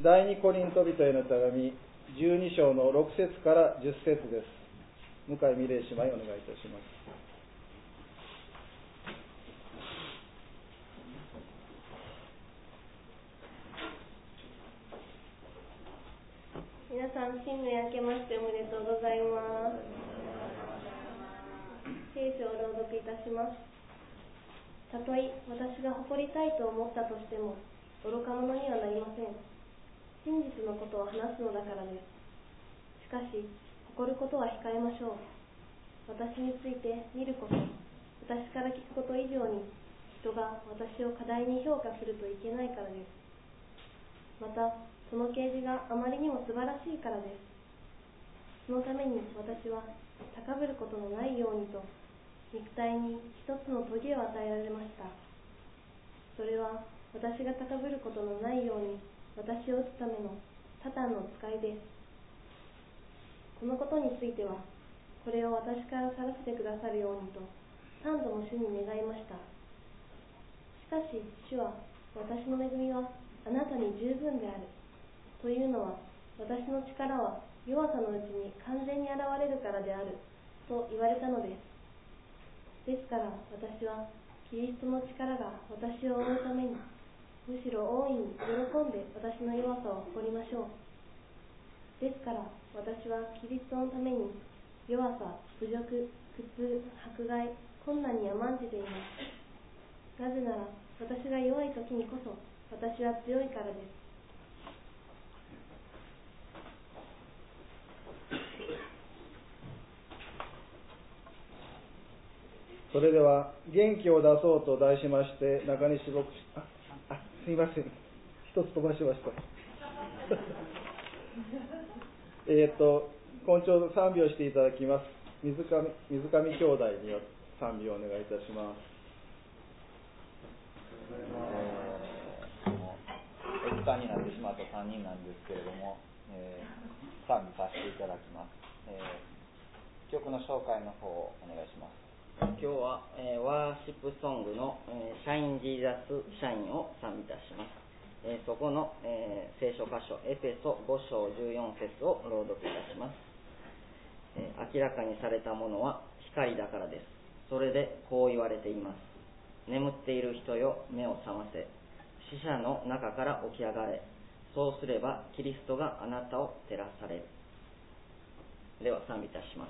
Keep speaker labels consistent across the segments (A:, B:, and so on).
A: 第二コリント人への手紙12章の6節から10節です。向井美玲姉妹お願いいたします。
B: 皆さん、新年明けましておめでとうございます。聖書を朗読いたします。たとえ私が誇りたいと思ったとしても愚か者にはなりません。真実のことを話すのだからです。しかし誇ることは控えましょう。私について見ること、私から聞くこと以上に人が私を過大に評価するといけないからです。またその啓示があまりにも素晴らしいからです。そのために私は高ぶることのないようにと肉体に一つの棘を与えられました。それは私が高ぶることのないように私を打つためのサタンの使いです。このことについてはこれを私から去らせてくださるようにと3度も主に願いました。しかし主は私の恵みはあなたに十分であるというのは私の力は弱さのうちに完全に現れるからであると言われたのです。ですから私はキリストの力が私を覆うためにむしろ大いに喜んで私の弱さを誇りましょう。ですから私はキリストのために弱さ、侮辱、苦痛、迫害、困難に甘んじています。なぜなら私が弱い時にこそ私は強いからです。
A: それでは元気を出そうと題しまして中西牧師すいません、一つ飛ばしました今朝賛美をしていただきます水上兄弟による賛美をお願いいたします。
C: お時間になってしまった3人なんですけれども、賛美させていただきます。曲の紹介の方をお願いします。
D: 今日は、ワーシップソングの、シャイン・ジーザス・シャインを賛美いたします。そこの、聖書箇所エペソ5章14節を朗読いたします。明らかにされたものは光だからです。それでこう言われています。眠っている人よ、目を覚ませ。死者の中から起き上がれ。そうすればキリストがあなたを照らされる。では賛美いたします。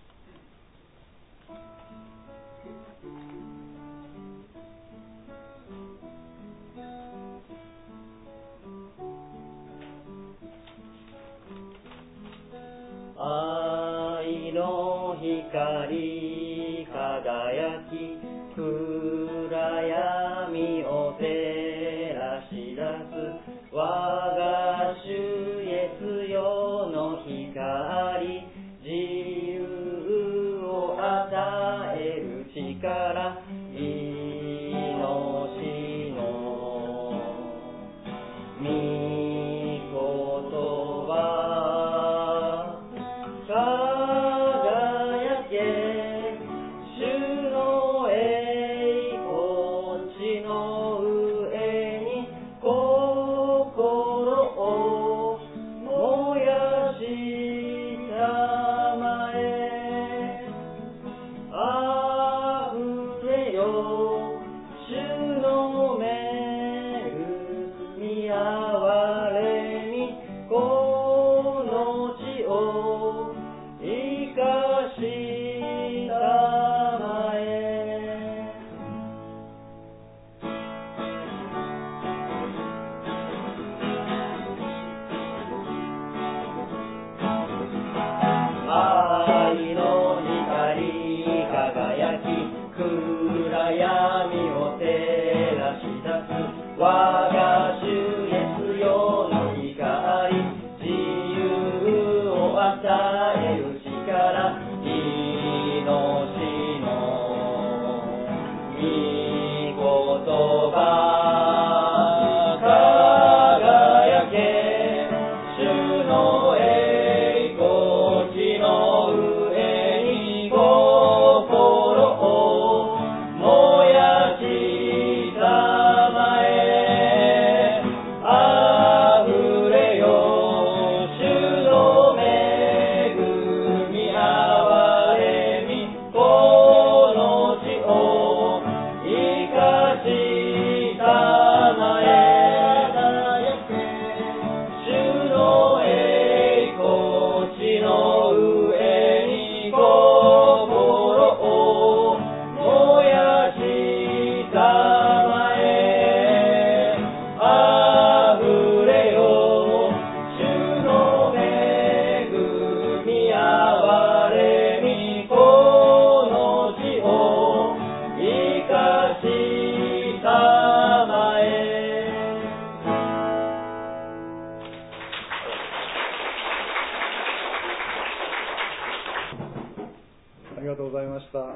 D: 愛の光輝き暗闇を照らし出す我が主イエスよの光自由を与える力命の御言葉輝け主の栄光地の上に心 。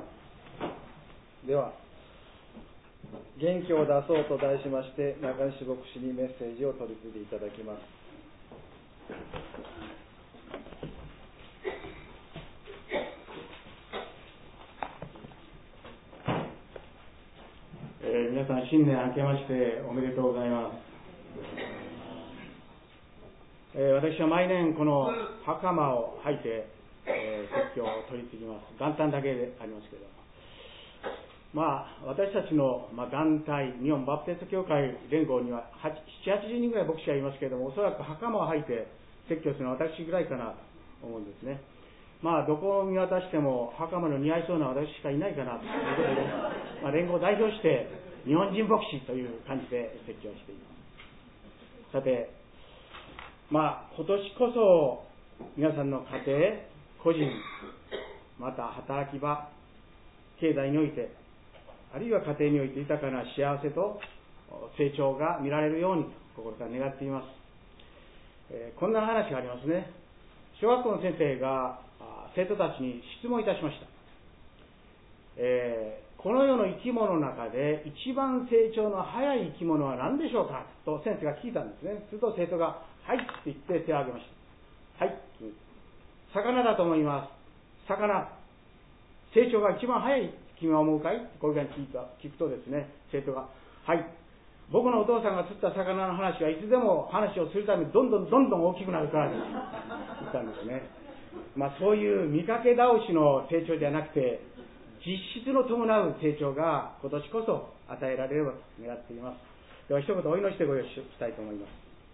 A: では、元気を出そうと題しまして、中西牧師にメッセージを取り次いでいただきます。
E: 皆さん、新年明けましておめでとうございます。私は毎年この袴を履いて、説教を取り次ぎます。元旦だけでありますけれども、私たちの団体、日本バプテスト教会連合には7、80人ぐらい牧師がいますけれども、おそらく袴を履いて説教するのは私ぐらいかなと思うんですね。どこを見渡しても袴の似合いそうな私しかいないかなということで、連合を代表して日本人牧師という感じで説教しています。さて、今年こそ皆さんの家庭、個人、また働き場、経済において、あるいは家庭において豊かな幸せと成長が見られるようにと心から願っています。こんな話がありますね。小学校の先生が生徒たちに質問いたしました。この世の生き物の中で一番成長の早い生き物は何でしょうかと先生が聞いたんですね。すると生徒がはいって言って手を挙げました。はい、魚だと思います。魚、成長が一番早い君は思うかい？こういうふうに聞くとですね、生徒がはい、僕のお父さんが釣った魚の話はいつでも話をするためにどんどん大きくなるからです言ったんですね。そういう見かけ倒しの成長じゃなくて、実質の伴う成長が今年こそ与えられればと願っています。では一言お祈りしてご一緒したいと思います。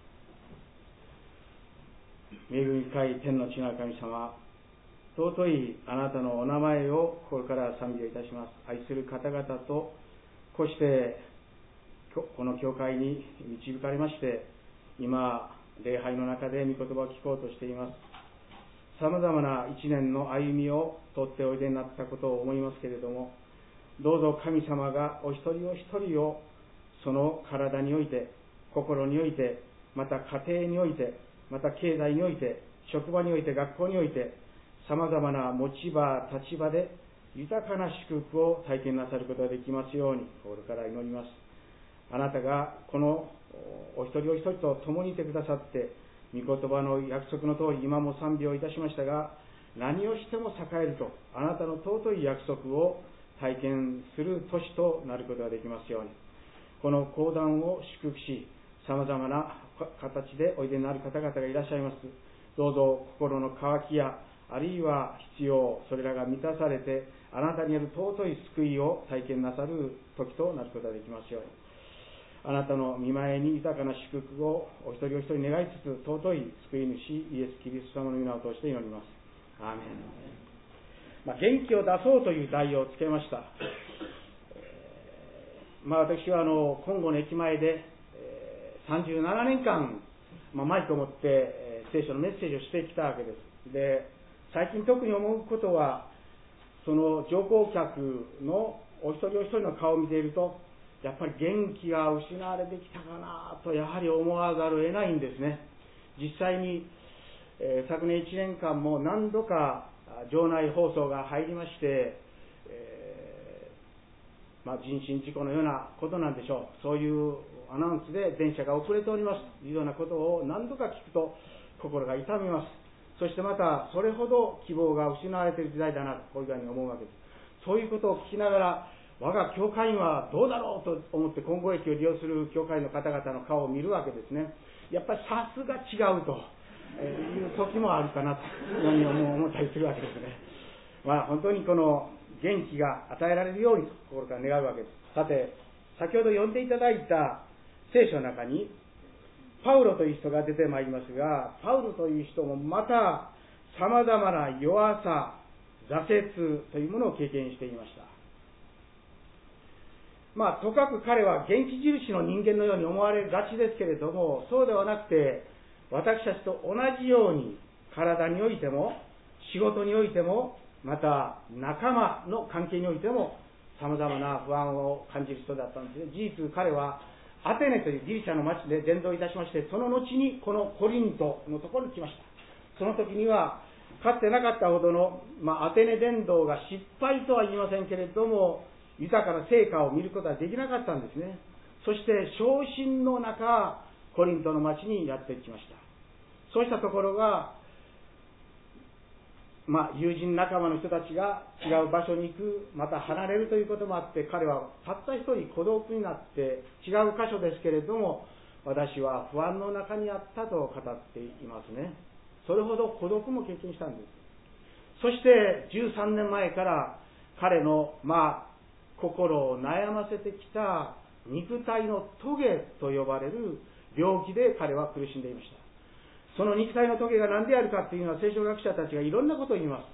E: 恵み深い天の地なる神様、尊いあなたのお名前を心から賛美をいたします。愛する方々とこうしてこの教会に導かれまして、今礼拝の中で御言葉を聞こうとしています。さまざまな一年の歩みをとっておいでになったことを思いますけれども、どうぞ神様がお一人お一人をその体において、心において、また家庭において、また経済において、職場において、学校において、さまざまな持ち場、立場で豊かな祝福を体験なさることができますように心から祈ります。あなたがこのお一人お一人と共にいてくださって、御言葉の約束の通り今も賛美をいたしましたが、何をしても栄えるとあなたの尊い約束を体験する年となることができますように、この講談を祝福し、さまざまな形でおいでになる方々がいらっしゃいます。どうぞ心の渇きやあるいは必要、それらが満たされて、あなたによる尊い救いを体験なさる時となることができますように、あなたの御前に豊かな祝福をお一人お一人願いつつ、尊い救い主イエス・キリスト様の皆を通して祈ります。アーメン。元気を出そうという題をつけました。私は金剛の駅前で、37年間、マイクを持って聖書のメッセージをしてきたわけです。で、最近特に思うことは、その乗降客のお一人お一人の顔を見ていると、やっぱり元気が失われてきたかなとやはり思わざるを得ないんですね。実際に、昨年1年間も何度か場内放送が入りまして、人身事故のようなことなんでしょう。そういうアナウンスで電車が遅れておりますというようなことを何度か聞くと心が痛みます。そしてまたそれほど希望が失われている時代だなとこういうふうに思うわけです。そういうことを聞きながら、我が教会員はどうだろうと思って金剛駅を利用する教会の方々の顔を見るわけですね。やっぱりさすが違うという時もあるかなというふうに思ったりするわけですね。本当にこの元気が与えられるようにと心から願うわけです。さて、先ほど読んでいただいた聖書の中にパウロという人が出てまいりますが、パウロという人もまたさまざまな弱さ、挫折というものを経験していました。とかく彼は元気印の人間のように思われがちですけれども、そうではなくて、私たちと同じように体においても仕事においても、また仲間の関係においてもさまざまな不安を感じる人だったんですね。事実彼はアテネというギリシャの町で伝道いたしまして、その後にこのコリントのところに来ました。その時にはかつてなかったほどの、アテネ伝道が失敗とは言いませんけれども、豊かな成果を見ることはできなかったんですね。そして昇進の中、コリントの町にやってきました。そうしたところが、友人仲間の人たちが違う場所に行く、また離れるということもあって、彼はたった一人孤独になって違う箇所ですけれども、私は不安の中にあったと語っていますね。それほど孤独も経験したんです。そして13年前から彼の心を悩ませてきた肉体のトゲと呼ばれる病気で彼は苦しんでいました。その肉体のトゲが何であるかというのは聖書学者たちがいろんなことを言います。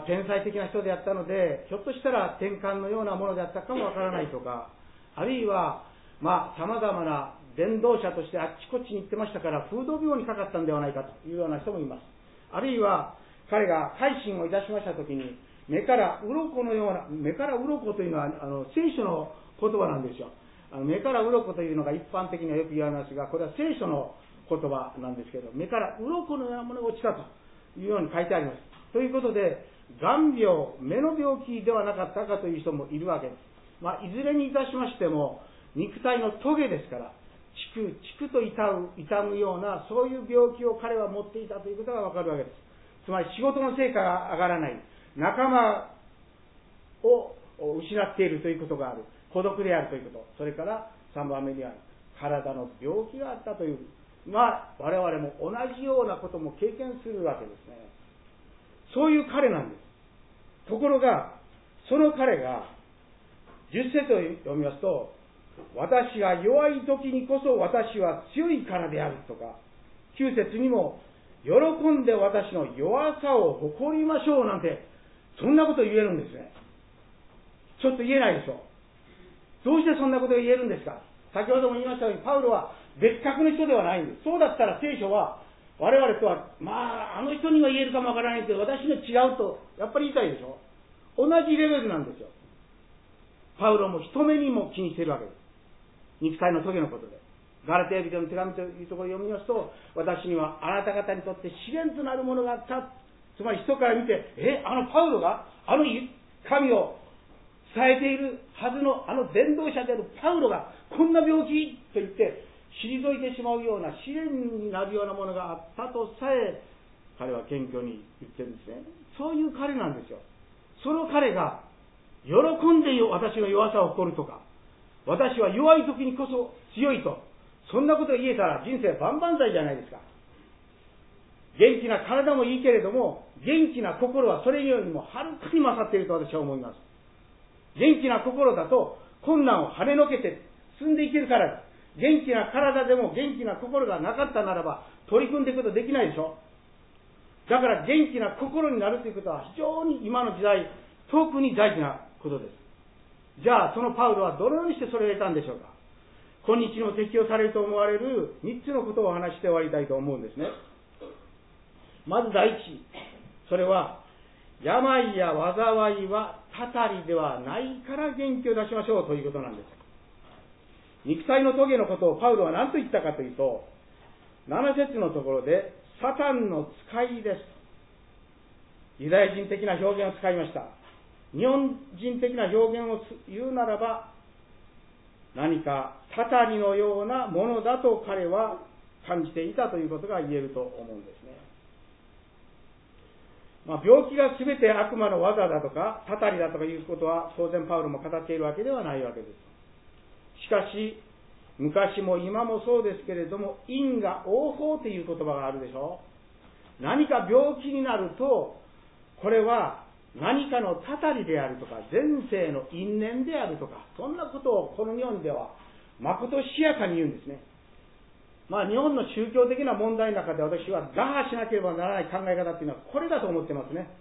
E: 天才的な人であったので、ひょっとしたら転換のようなものであったかもわからないとか、あるいは様々な伝道者としてあっちこっちに行ってましたから風土病にかかったんではないかというような人もいます。あるいは彼が改心をいたしましたときに、目から鱗のような、目から鱗というのは聖書の言葉なんですよ。目から鱗というのが一般的にはよく言われますが、これは聖書の言葉なんですけど、目から鱗のようなものが落ちたというように書いてあります。ということで、眼病、目の病気ではなかったかという人もいるわけです。いずれにいたしましても、肉体のトゲですから、チクと痛むような、そういう病気を彼は持っていたということがわかるわけです。つまり仕事の成果が上がらない、仲間を失っているということがある、孤独であるということ、それから3番目には体の病気があったという、我々も同じようなことも経験するわけですね。そういう彼なんです。ところが、その彼が10節を読みますと、私が弱い時にこそ私は強いからであるとか、9節にも喜んで私の弱さを誇りましょうなんて、そんなこと言えるんですね。ちょっと言えないでしょ。どうしてそんなことが言えるんですか。先ほども言いましたように、パウロは別格の人ではないんです。そうだったら聖書は我々とはあの人には言えるかもわからないけど、私には違うとやっぱり言いたいでしょ。同じレベルなんですよ。パウロも人目にも気にしているわけです。肉体のトゲのことで。ガラテヤ人の手紙というところを読みますと、私にはあなた方にとって試練となるものがあった。つまり人から見て、パウロが神を伝えているはずの伝道者であるパウロがこんな病気と言って退いてしまうような試練になるようなものがあったとさえ彼は謙虚に言ってるんですね。そういう彼なんですよ。その彼が喜んで私の弱さを誇るとか、私は弱い時にこそ強いと、そんなことを言えたら人生万々歳じゃないですか。元気な体もいいけれども、元気な心はそれよりもはるかに勝っていると私は思います。元気な心だと困難を跳ねのけて進んでいけるからです。元気な体でも元気な心がなかったならば取り組んでいくことできないでしょ。だから元気な心になるということは非常に今の時代特に大事なことです。じゃあそのパウロはどのようにしてそれを得たんでしょうか。今日にも適用されると思われる3つのことをお話して終わりたいと思うんですね。まず第一、それは病や災いはたたりではないから元気を出しましょうということなんです。肉体のトゲのことをパウロは何と言ったかというと、7節のところでサタンの使いです。ユダヤ人的な表現を使いました。日本人的な表現を言うならば、何かたたりのようなものだと彼は感じていたということが言えると思うんですね。病気が全て悪魔の技だとかたたりだとかいうことは当然パウロも語っているわけではないわけです。しかし昔も今もそうですけれども、因果応報という言葉があるでしょう。何か病気になるとこれは何かのたたりであるとか前世の因縁であるとか、そんなことをこの日本ではまことしやかに言うんですね。日本の宗教的な問題の中で私は打破しなければならない考え方というのはこれだと思ってますね。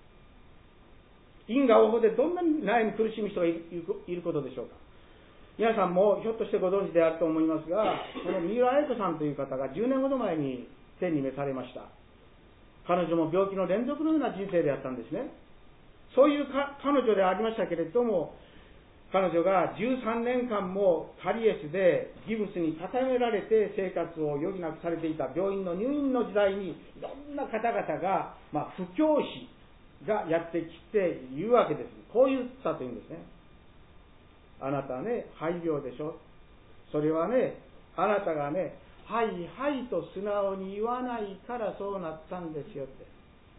E: 因果応報でどんなに悩み苦しむ人がいることでしょうか。皆さんもひょっとしてご存知であると思いますが、この三浦綾子さんという方が10年ほど前に天に召されました。彼女も病気の連続のような人生であったんですね。そういう彼女でありましたけれども、 彼女が13年間もカリエスでギブスに固められて生活を余儀なくされていた病院の入院の時代に、いろんな方々が、布教師がやってきて言うわけです。こう言ったというんですね。あなたね、肺病でしょ。それはね、あなたがね、はいはいと素直に言わないからそうなったんですよって。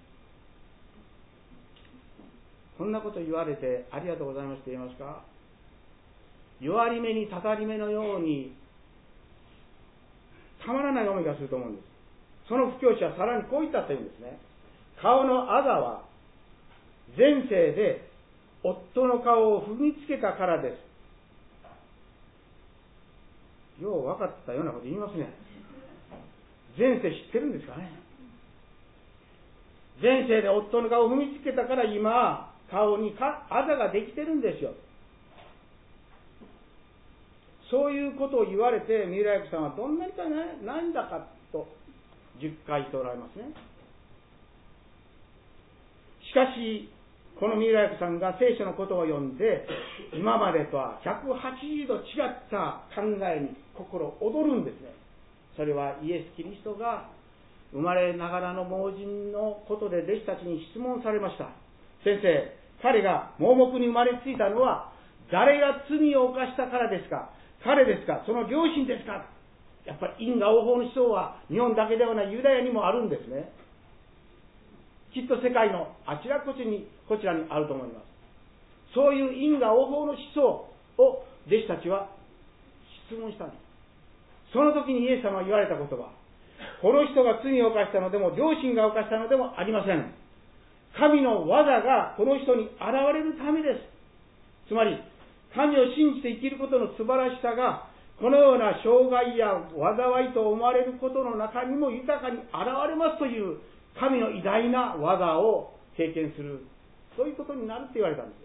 E: こんなこと言われてありがとうございますって言いますか？弱り目にたたり目のようにたまらない思いがすると思うんです。その布教師はさらにこう言ったというんですね。顔のあざは前世で夫の顔を踏みつけたからです。よう分かったようなこと言いますね。前世知ってるんですかね。前世で夫の顔を踏みつけたから今顔にあざができてるんですよ。そういうことを言われて三浦役さんはどんなにかね、なんだかと10回言っておられますね。しかしこの三浦役さんが聖書のことを読んで今までとは180度違った考えに心躍るんですね。それはイエス・キリストが生まれながらの盲人のことで弟子たちに質問されました。先生、彼が盲目に生まれついたのは誰が罪を犯したからですか？彼ですか？その両親ですか？やっぱり因果応報の思想は日本だけではないユダヤにもあるんですね。きっと世界のあちらこちらにあると思います。そういう因果応報の思想を弟子たちは質問したんです。その時にイエス様が言われた言葉、この人が罪を犯したのでも両親が犯したのでもありません。神の技がこの人に現れるためです。つまり神を信じて生きることの素晴らしさがこのような障害や災いと思われることの中にも豊かに現れますという神の偉大な技を経験する、そういうことになるって言われたんです。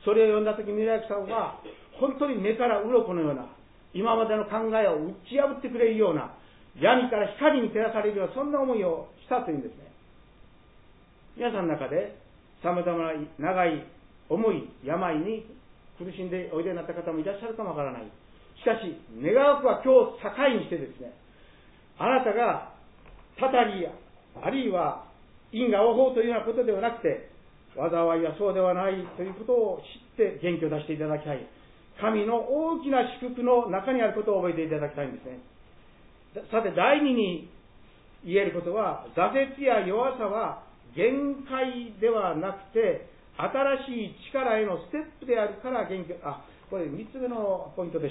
E: それを読んだ時、三浦さんは本当に目から鱗のような今までの考えを打ち破ってくれるような、闇から光に照らされるような、そんな思いをしたというんですね。皆さんの中でさまざまな長い重い病に苦しんでおいでになった方もいらっしゃるかもわからない。しかし願わくは今日境にしてですね、あなたがたたりやあるいは因果応報というようなことではなくて、災いはそうではないということを知って元気を出していただきたい。神の大きな祝福の中にあることを覚えていただきたいんですね。さて第二に言えることは、挫折や弱さは限界ではなくて新しい力へのステップであるから元気。これ3つ目のポイントでした。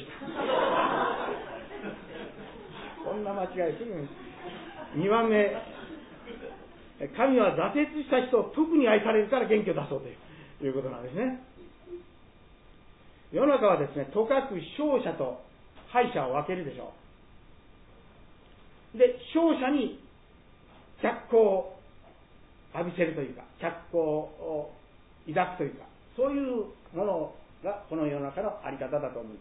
E: こんな間違いするんです。2番目、神は挫折した人を特に愛されるから元気を出そうということなんですね。世の中はですね、とかく勝者と敗者を分けるでしょう。で、勝者に脚光を浴びせるというか、脚光を抱くというか、そういうものがこの世の中のあり方だと思うん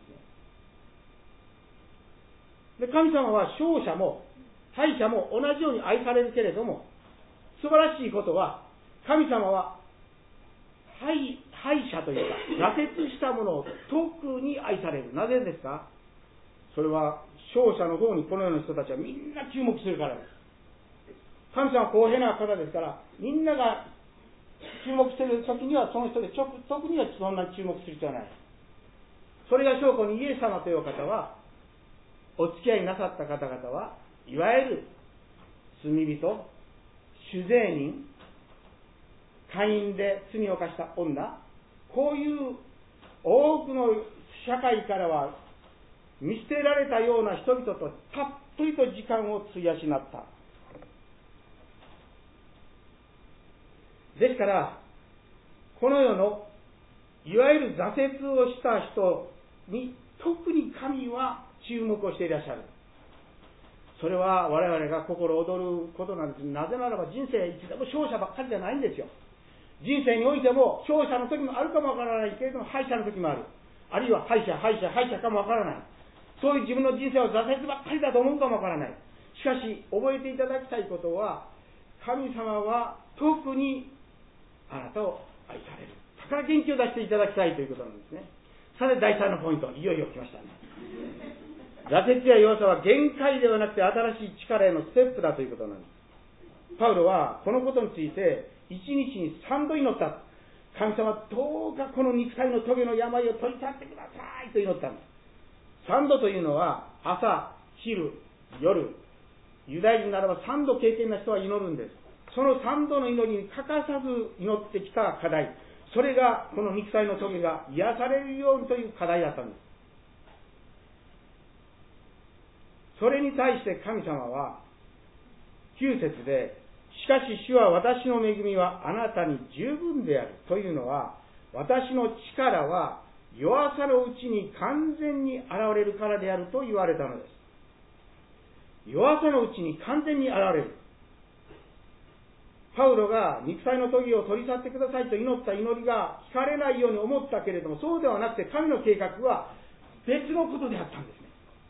E: ですね。で、神様は勝者も敗者も同じように愛されるけれども、素晴らしいことは神様は敗者というか挫折したものを特に愛される。なぜですか？それは勝者の方にこの世の人たちはみんな注目するからです。神様は公平な方ですから、みんなが注目している時にはその人で特にはそんなに注目する必要はない。それが証拠にイエス様という方は、お付き合いなさった方々はいわゆる罪人、主税人、会員で罪を犯した女、こういう多くの社会からは見捨てられたような人々とたっぷりと時間を費やしなった。ですからこの世のいわゆる挫折をした人に特に神は注目をしていらっしゃる。それは我々が心躍ることなんです。なぜならば人生いつでも勝者ばっかりじゃないんですよ。人生においても勝者の時もあるかもわからないけれども敗者の時もある。あるいは敗者かもわからない。そういう自分の人生は挫折ばっかりだと思うかもわからない。しかし覚えていただきたいことは、神様は特にあなたを愛される。だから元気を出していただきたいということなんですね。 さて第3のポイント、いよいよ来ましたね。挫折や弱さは限界ではなくて新しい力へのステップだということなんです。パウロはこのことについて1日に3度祈った。神様、どうかこの肉体の棘の病を取り去ってくださいと祈ったんです。3度というのは朝、昼、夜、ユダヤ人ならば3度経験な人は祈るんです。その3度の祈りに欠かさず祈ってきた課題、それがこの肉体の棘が癒されるようにという課題だったんです。それに対して神様は9節で、しかし主は私の恵みはあなたに十分であるというのは、私の力は弱さのうちに完全に現れるからであると言われたのです。弱さのうちに完全に現れる。パウロが肉体の棘を取り去ってくださいと祈った祈りが聞かれないように思ったけれども、そうではなくて神の計画は別のことであったんですね。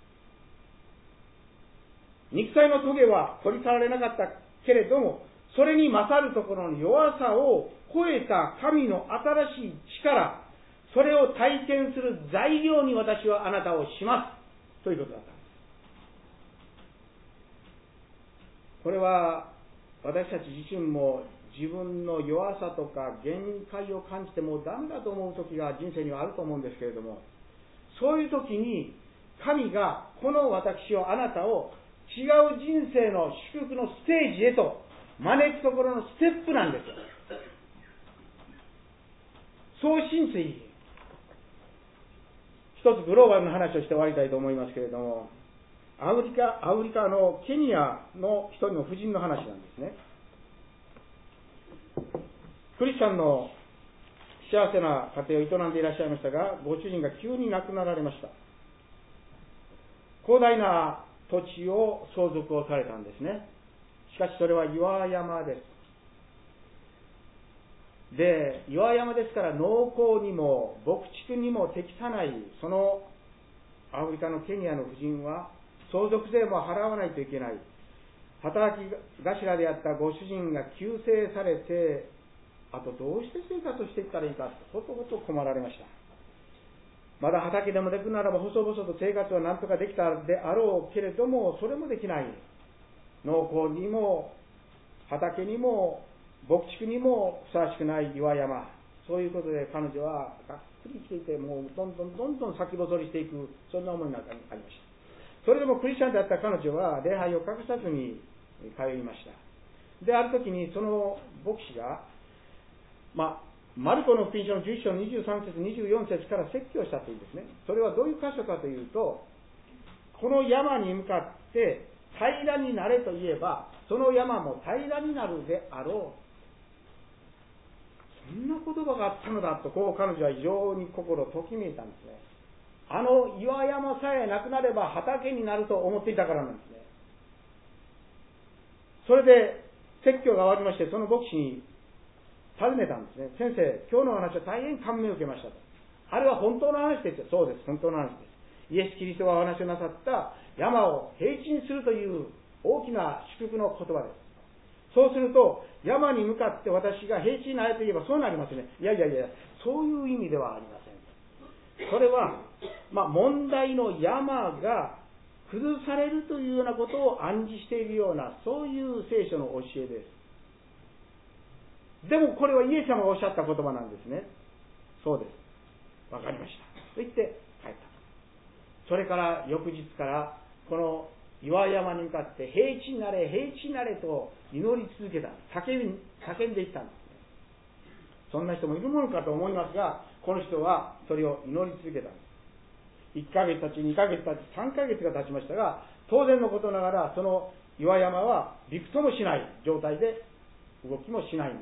E: 肉体の棘は取り去られなかったけれども、それに勝るところの弱さを超えた神の新しい力、それを体験する材料に私はあなたをしますということだったんです。これは私たち自身も自分の弱さとか限界を感じてもうダメだと思う時が人生にはあると思うんですけれども、そういう時に神がこの私を、あなたを違う人生の祝福のステージへと招くところのステップなんですよ。そう信じていい。一つグローバルな話をして終わりたいと思いますけれども、アフリカのケニアの一人の婦人の話なんですね。クリスチャンの幸せな家庭を営んでいらっしゃいましたが、ご主人が急に亡くなられました。広大な土地を相続をされたんですね。しかしそれは岩山です。で、岩山ですから農耕にも牧畜にも適さない、そのアフリカのケニアの婦人は相続税も払わないといけない。働き頭であったご主人が急逝されて、あとどうして生活をしていったらいいか、ほとほと困られました。まだ畑でもできるならば細々と生活は何とかできたであろうけれども、それもできない。農耕にも畑にも牧畜にもふさわしくない岩山。そういうことで彼女はがっくり生きていて、もうどんどん先細りしていく、そんな思いがありました。それでもクリスチャンであった彼女は礼拝を欠かさずに通いました。で、ある時にその牧師が、マルコの福音書の11章23節24節から説教したというんですね。それはどういう箇所かというと、この山に向かって平らになれと言えば、その山も平らになるであろう。そんな言葉があったのだと、こう彼女は非常に心をときめいたんですね。あの岩山さえなくなれば畑になると思っていたからなんですね。それで説教が終わりまして、その牧師に尋ねたんですね。先生、今日の話は大変感銘を受けましたと。あれは本当の話ですよ。そうです、本当の話です。イエス・キリストがお話をなさった山を平地にするという大きな祝福の言葉です。そうすると、山に向かって私が平地になれと言えばそうなりますね。いや、そういう意味ではありません。それは、問題の山が崩されるというようなことを暗示しているような、そういう聖書の教えです。でもこれはイエス様がおっしゃった言葉なんですね。そうです。わかりました。と言って帰った。それから翌日からこの岩山に向かって平地になれ、平地になれと祈り続けた。叫んでいったんですね。そんな人もいるものかと思いますが、この人はそれを祈り続けたんです。1ヶ月経ち、2ヶ月経ち、3ヶ月が経ちましたが、当然のことながらその岩山はびくともしない状態で動きもしないんです。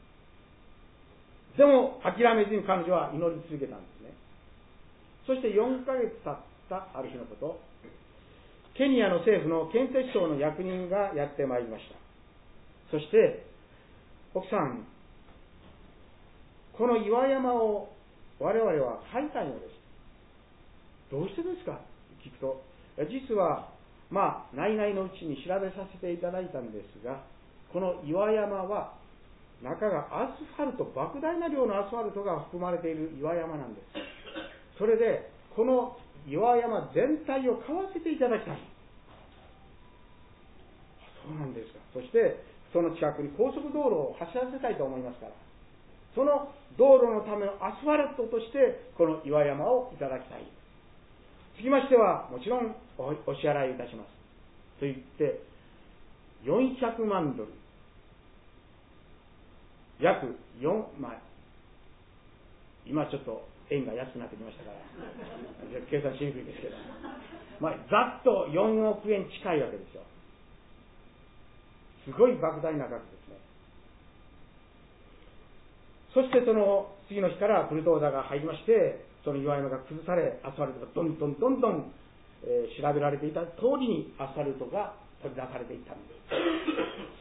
E: でも諦めずに彼女は祈り続けたんですね。そして4ヶ月経ったある日のこと、ケニアの政府の建設省の役人がやってまいりました。そして奥さん、この岩山を我々は買いたいのです。どうしてですかと聞くと、実は内々のうちに調べさせていただいたんですが、この岩山は中がアスファルト、莫大な量のアスファルトが含まれている岩山なんです。 それでこの岩山全体を買わせていただきたい。そうなんですか。そしてその近くに高速道路を走らせたいと思いますから、その道路のためのアスファルトとしてこの岩山をいただきたい。つきましてはもちろんお支払いいたしますと言って400万ドル、約4万、今ちょっと円が安くなってきましたから計算しにくいですけど、ざっと4億円近いわけですよ。すごい莫大な額ですね。そしてその次の日からブルドーザーが入りまして、その岩山が崩され、アスファルトがどんどん調べられていた通りにアスファルトが取り出されていったんです。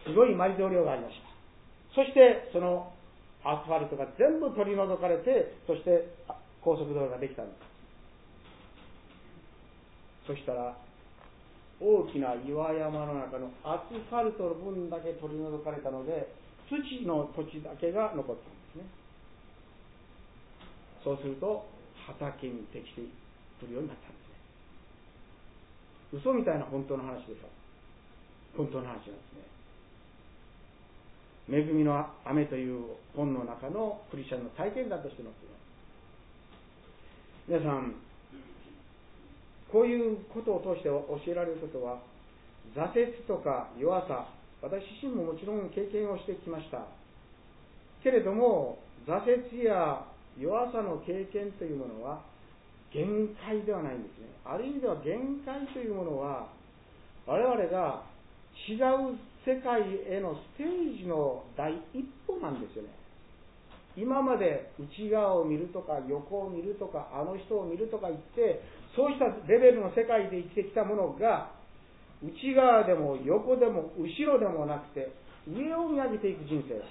E: すごい埋蔵量がありました。そしてそのアスファルトが全部取り除かれて、そして高速道路ができたんです。そしたら大きな岩山の中のアスファルトの分だけ取り除かれたので、土の土地だけが残ったんですね。そうすると畑に適してくるようになったんですね。嘘みたいな本当の話でしょ。本当の話なんですね。恵みの雨という本の中のクリスチャンの体験談として載っています。皆さん、こういうことを通して教えられることは、挫折とか弱さ、私自身ももちろん経験をしてきました。けれども、挫折や弱さの経験というものは限界ではないんですね。ある意味では限界というものは、我々が違う世界へのステージの第一歩なんですよね。今まで内側を見るとか横を見るとかあの人を見るとか言って、そうしたレベルの世界で生きてきたものが、内側でも横でも後ろでもなくて上を見上げていく人生、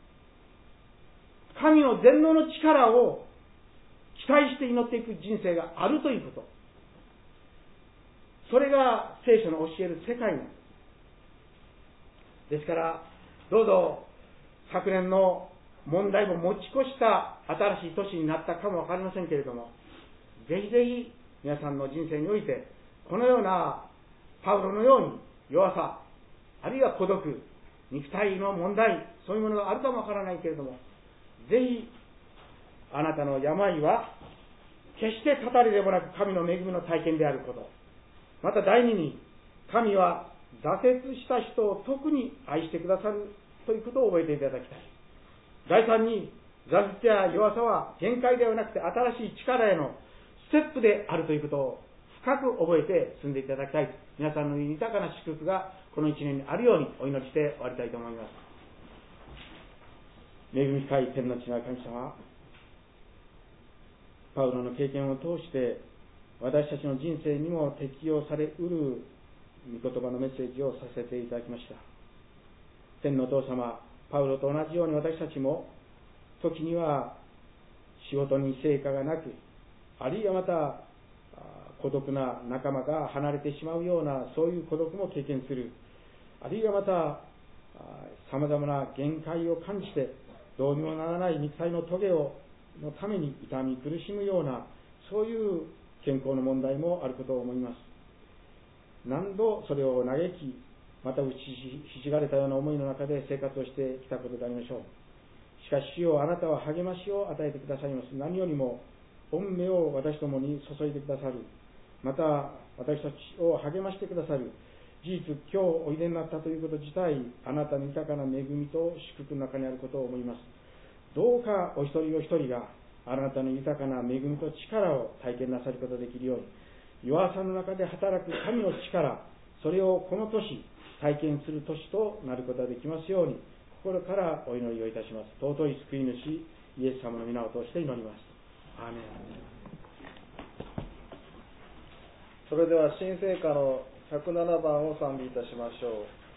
E: 神の全能の力を期待して祈っていく人生があるということ、それが聖書の教える世界なんです。ですからどうぞ昨年の問題も持ち越した新しい年になったかもわかりませんけれども、ぜひぜひ皆さんの人生においてこのようなパウロのように弱さ、あるいは孤独、肉体の問題、そういうものがあるかもわからないけれども、ぜひあなたの病は決してたたりでもなく神の恵みの体験であること、また第二に神は挫折した人を特に愛してくださるということを覚えていただきたい。第三に、挫折や弱さは限界ではなくて新しい力へのステップであるということを深く覚えて進んでいただきたい。皆さんの豊かな祝福がこの一年にあるようにお祈りして終わりたいと思います。恵み深い天の地の神様、パウロの経験を通して私たちの人生にも適用されうる御言葉のメッセージをさせていただきました。天のお父様、パウロと同じように私たちも時には仕事に成果がなく、あるいはまた孤独な仲間が離れてしまうようなそういう孤独も経験する、あるいはまたさまざまな限界を感じてどうにもならない肉体のトゲのために痛み苦しむようなそういう健康の問題もあることを思います。何度それを嘆き、また打ちひしがれたような思いの中で生活をしてきたことでありましょう。しかし主よ、あなたは励ましを与えてくださいます。何よりも御目を私どもに注いでくださる、また私たちを励ましてくださる。事実、今日おいでになったということ自体、あなたの豊かな恵みと祝福の中にあることを思います。どうかお一人お一人があなたの豊かな恵みと力を体験なさることができるように、弱さの中で働く神の力、それをこの年体験する年となることができますように、心からお祈りをいたします。尊い救い主イエス様の皆を通して祈ります。アーメン。
A: それでは新聖歌の107番を賛美いたしましょう。